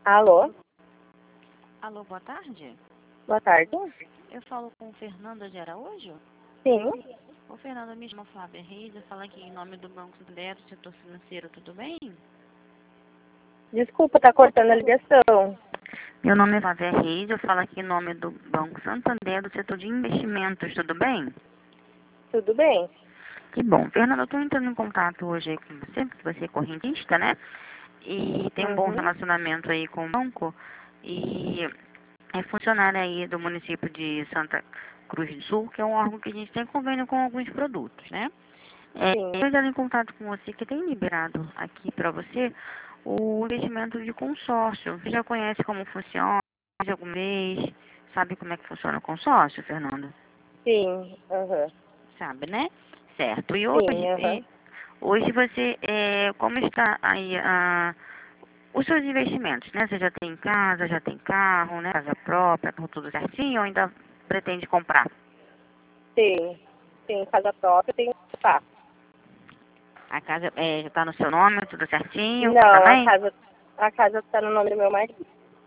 Alô? Alô, boa tarde. Boa tarde. Eu falo com Fernanda de Araújo. Sim. Ô, Fernanda, me chamo Flávia Reis. Eu falo aqui em nome do Banco Santander, do setor financeiro, tudo bem? Desculpa, tá cortando a ligação. Meu nome é Flávia Reis. Eu falo aqui em nome do Banco Santander, do setor de investimentos, tudo bem? Tudo bem? Que bom. Fernanda, eu estou entrando em contato hoje aí com você, porque você é correntista, né? E tem um bom Uhum. relacionamento aí com o banco. E é funcionária aí do município de Santa Cruz do Sul, que é um órgão que a gente tem convênio com alguns produtos, né? Sim. Eu entro em contato com você que tem liberado aqui para você o investimento de consórcio. Você já conhece como funciona, de algum mês, sabe como é que funciona o consórcio, Fernanda? Sim. Uhum. Sabe, né? Certo. E Sim, hoje, uhum. hoje você, como está aí os seus investimentos, né? Você já tem casa, já tem carro, né? Casa própria, com tudo certinho, ou ainda pretende comprar? Sim. Sim, casa própria, tem tá. A casa já está no seu nome, tudo certinho Não, também? a casa tá no nome do meu marido.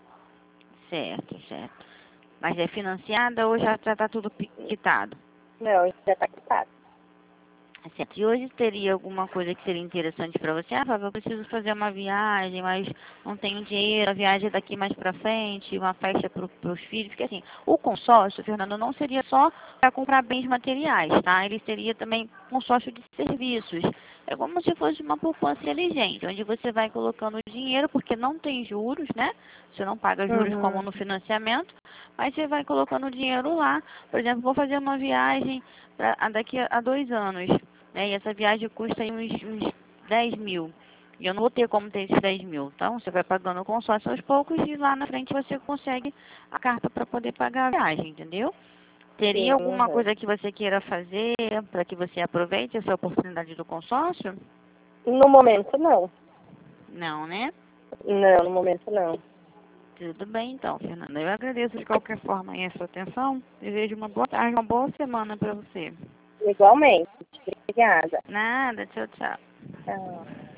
Certo, certo. Mas é financiada ou já está tudo quitado? Não, já tá quitado. Certo. E hoje teria alguma coisa que seria interessante para você? Ah, Fábio, eu preciso fazer uma viagem, mas não tenho dinheiro, a viagem é daqui mais para frente, uma festa para os filhos. Porque assim, o consórcio, Fernando, não seria só para comprar bens materiais, tá? Ele seria também consórcio de serviços. É como se fosse uma poupança inteligente, onde você vai colocando dinheiro, porque não tem juros, né? Você não paga juros como Uhum. no financiamento, mas você vai colocando dinheiro lá. Por exemplo, vou fazer uma viagem daqui a 2 anos, né? E essa viagem custa aí uns 10 mil. E eu não vou ter como ter esses 10 mil. Então, você vai pagando o consórcio aos poucos e lá na frente você consegue a carta para poder pagar a viagem, entendeu? Teria Sim, alguma uhum. coisa que você queira fazer para que você aproveite essa oportunidade do consórcio? No momento, não. Não, né? Não, no momento, não. Tudo bem então, Fernanda. Eu agradeço de qualquer forma aí a sua atenção. Desejo uma boa tarde, uma boa semana para você. Igualmente. Obrigada. Nada, tchau, tchau. Tchau.